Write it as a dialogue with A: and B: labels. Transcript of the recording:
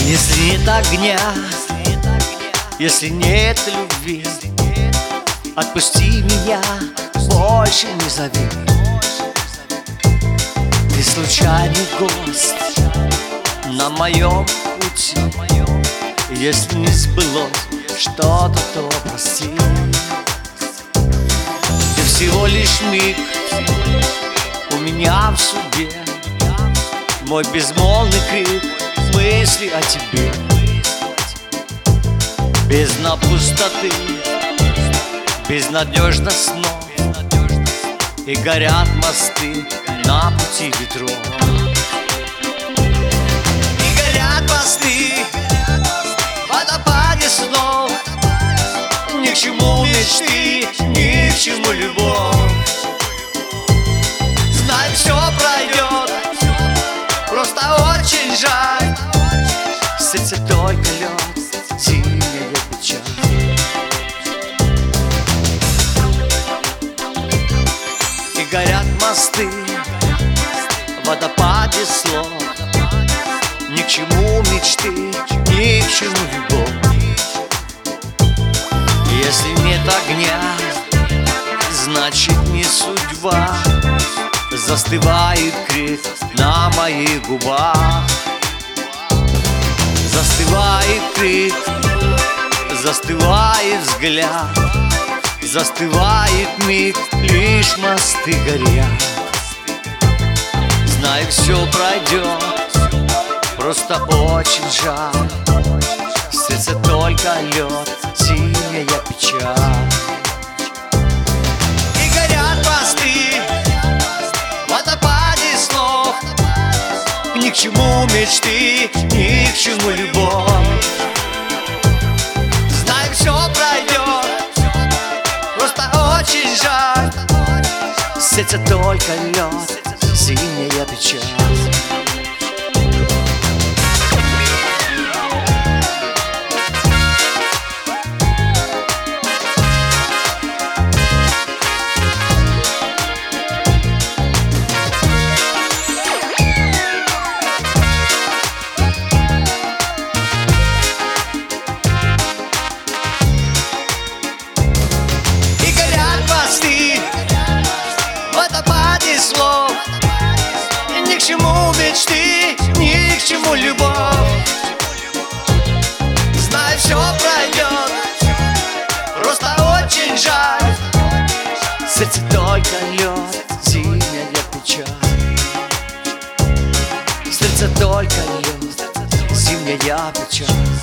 A: Если нет огня, если нет любви, отпусти меня, больше не зови. Ты случайный гость на моем пути. Если не сбылось что-то, то прости. Ты всего лишь миг у меня в судьбе, мой безмолвный крик, мысли о тебе. Бездна пустоты, безнадежно снов, и горят мосты на пути ветров. И горят мосты в водопаде снов. Ни к чему мечты, ни к чему любовь. Знай, все пройдет, просто очень жаль. В сердце только лед, зимняя печаль. И горят мосты в водопаде слов. Ни к чему мечты, ни к чему любовь. Если нет огня, значит не судьба. Застывает крик на моих губах. Застывает крик, застывает взгляд. Застывает миг, лишь мосты горят. Знаю, все пройдет, просто очень жаль. В сердце только лед, зимняя печаль. И горят мосты в водопаде слов. Ни к чему мечты, ни к чему любовь. Знай, все пройдет, просто очень жаль. В сердце только лед, зимняя печаль. Ни к чему мечты, ни к чему любовь. Знай, все пройдет, просто очень жаль. В сердце только лед, зимняя печаль. В сердце только лед, зимняя печаль.